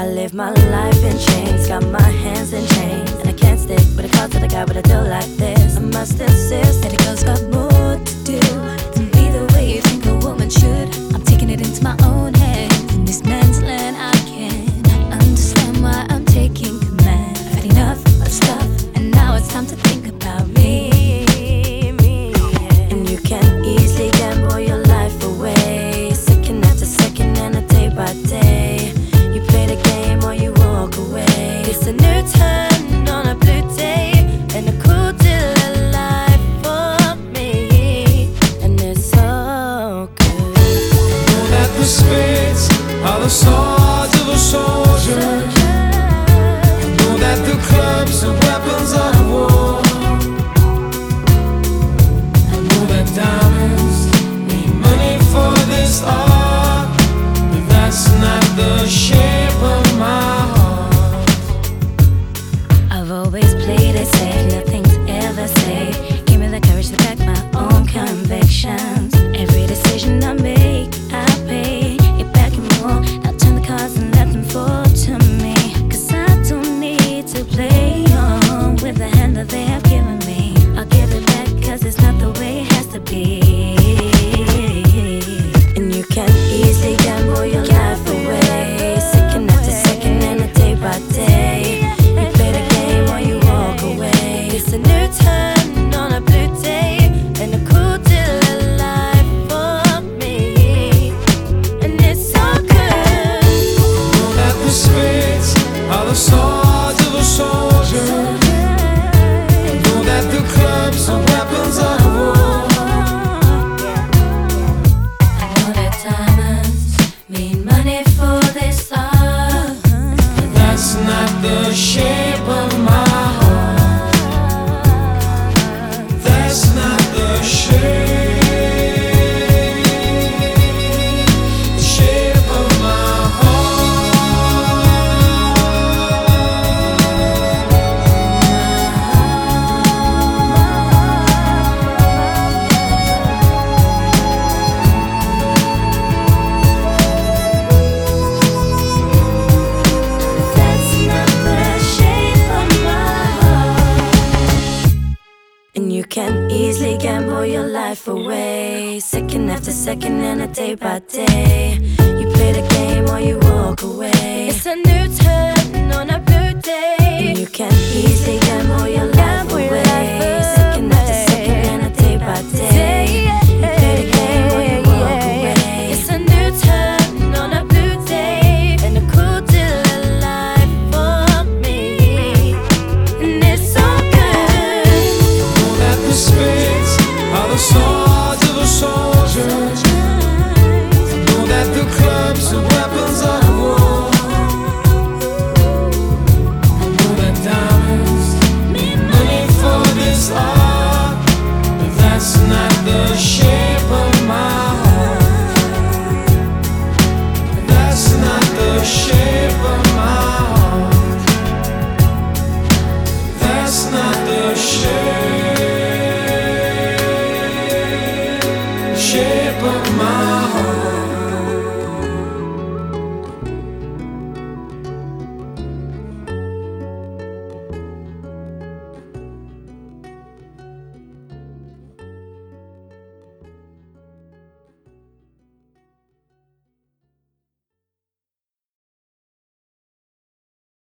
I live my life in chains, got my hands in chains, and I can't stick with a cause to the guy, but I do like this. I must insist that a girl's got more to do than be the way you think a woman should. I'm taking it into my own hands. In this man's land, I can't understand why I'm taking command. I've had enough of stuff, and now it's time to think about me. And you can easily gamble your life away, second after second and a day by day. You play the game or you walk away. It's a new turn on a blue day, and a cool deal of life for me, and it's so good. I know that the spades are the swords of a soldier. I know that the clubs are weapons of war. I know that diamonds need money for this art, but that's not the shape of my heart. I've always played it safe, nothing's ever safe. Give me the courage to back my own convictions. Every decision I make, I pay it back and more. Now turn the cards and let them fall to me, 'cause I don't need to play on with the hand that they have given me. I'll give it back 'cause it's not the way it has to be. And you can easily gamble your life away, second after second and a day by day. You play the game or you walk away. It's a new turn on a blue day, and a cool deal of life for me, and it's so good. I know that the spades are the swords of a soldier. I know that the clubs are weapons of war. I know that diamonds mean money for this art, But that's not the shape of my heart. That's not the shape of my that's not the shape of my heart. And you can easily gamble your life away, second after second and a day by day. You play the game or you walk away. It's a new turn on a blue day, and you can easily gamble your life away, second after second and a day by day. You play the game or you walk away. It's a new turn on a blue day, and a cool deal of life for me, and it's so good. I know that the spades are the swords of a soldier. I know that the clubs are weapons of war. I know that diamonds need money for this art, but that's not the shape of my heart. That's not the shape of my heart. That's not